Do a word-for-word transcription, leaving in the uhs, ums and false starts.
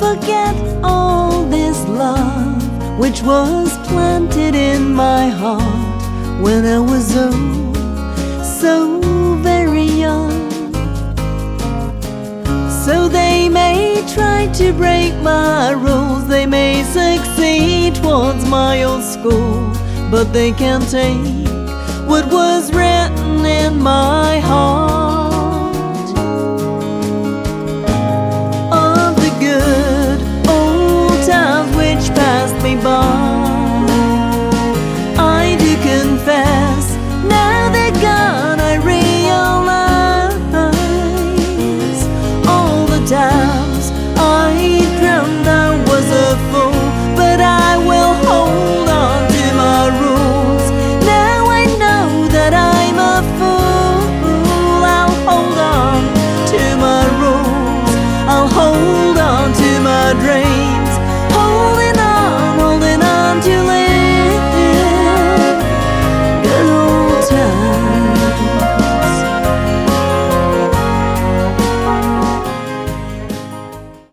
forget all this love which was planted in my heart when I was oh, so very young. So they may try to break my rules, they may succeed towards my old school, but they can't take what was written in my heart. Of the good old times which passed me by, I do confess, now they're gone, I realize all the times I dreamt I was a fool, but I will hold on to my rules. Now I know that I'm a fool, I'll hold on to my rules, I'll hold on to my dreams.